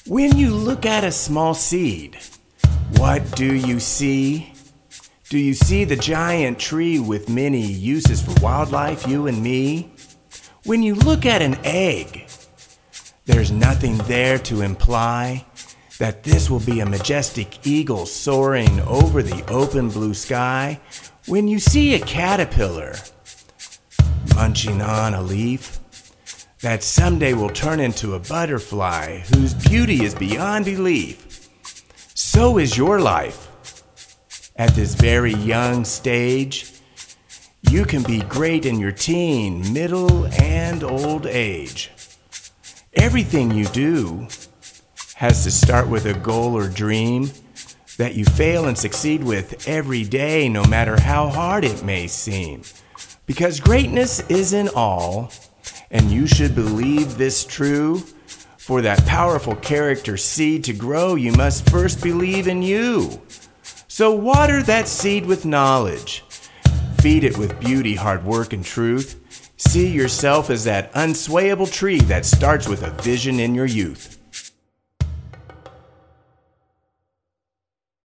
When you look at a small seed, what do you see? Do you see the giant tree with many uses for wildlife, you and me? When you look at an egg, there's nothing there to imply that this will be a majestic eagle soaring over the open blue sky. When you see a caterpillar munching on a leaf, that someday will turn into a butterfly whose beauty is beyond belief. So is your life. At this very young stage, you can be great in your teen, middle, and old age. Everything you do has to start with a goal or dream that you fail and succeed with every day, no matter how hard it may seem. Because greatness isn't all, and you should believe this true. For that powerful character seed to grow, you must first believe in you. So water that seed with knowledge. Feed it with beauty, hard work, and truth. See yourself as that unswayable tree that starts with a vision in your youth.